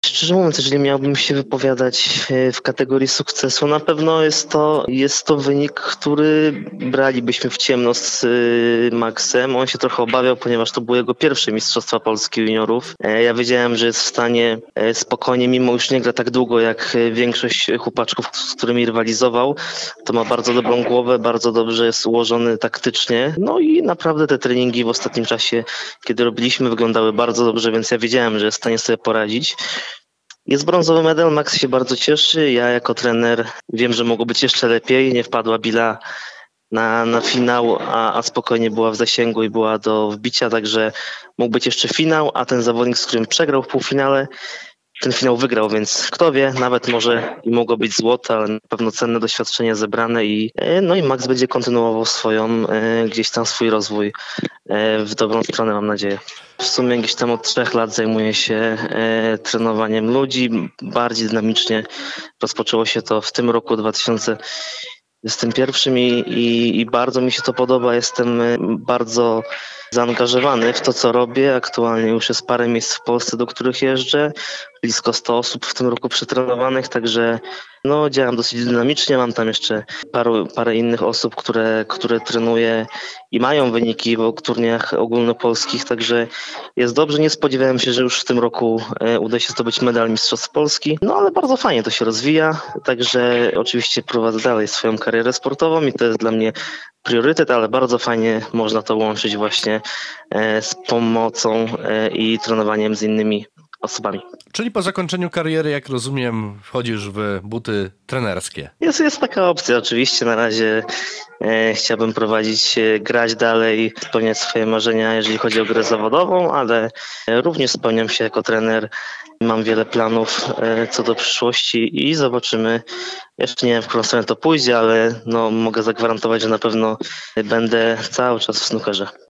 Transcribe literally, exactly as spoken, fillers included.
Szczerze mówiąc, jeżeli miałbym się wypowiadać e, w kategorii sukcesu, na pewno jest to, jest to wynik, który bralibyśmy w ciemno z e, Maxem. On się trochę obawiał, ponieważ to było jego pierwsze Mistrzostwa Polski juniorów. E, Ja wiedziałem, że jest w stanie e, spokojnie, mimo już nie gra tak długo jak e, większość chłopaczków, z którymi rywalizował, to ma bardzo dobrą głowę, bardzo dobrze jest ułożony taktycznie. No i naprawdę te treningi w ostatnim czasie, kiedy robiliśmy, wyglądały bardzo dobrze, więc ja wiedziałem, że jest w stanie sobie poradzić. Jest brązowy medal, Max się bardzo cieszy. Ja jako trener wiem, że mogło być jeszcze lepiej. Nie wpadła Bila na, na finał, a, a spokojnie była w zasięgu i była do wbicia, także mógł być jeszcze finał, a ten zawodnik, z którym przegrał w półfinale, ten finał wygrał, więc kto wie, nawet może i mogło być złoto, ale na pewno cenne doświadczenie zebrane i e, no i Max będzie kontynuował swoją, e, gdzieś tam swój rozwój e, w dobrą stronę, mam nadzieję. W sumie gdzieś tam od trzech lat zajmuję się e, trenowaniem ludzi, bardziej dynamicznie. Rozpoczęło się to w tym roku dwa tysiące dwudziestym pierwszym i, i, i bardzo mi się to podoba. Jestem e, bardzo zaangażowany w to, co robię. Aktualnie już jest parę miejsc w Polsce, do których jeżdżę. Blisko sto osób w tym roku przetrenowanych, także no, działam dosyć dynamicznie. Mam tam jeszcze paru, parę innych osób, które, które trenuję i mają wyniki w turniejach ogólnopolskich, także jest dobrze. Nie spodziewałem się, że już w tym roku e, uda się zdobyć medal Mistrzostw Polski, no ale bardzo fajnie to się rozwija, także oczywiście prowadzę dalej swoją karierę sportową i to jest dla mnie priorytet, ale bardzo fajnie można to łączyć właśnie e, z pomocą e, i trenowaniem z innymi osobami. Czyli po zakończeniu kariery, jak rozumiem, wchodzisz w buty trenerskie. Jest, jest taka opcja oczywiście. Na razie e, chciałbym prowadzić, e, grać dalej, spełniać swoje marzenia, jeżeli chodzi o grę zawodową, ale e, również spełniam się jako trener. Mam wiele planów e, co do przyszłości i zobaczymy. Jeszcze nie wiem, w którą stronę to pójdzie, ale no, mogę zagwarantować, że na pewno będę cały czas w snookerze.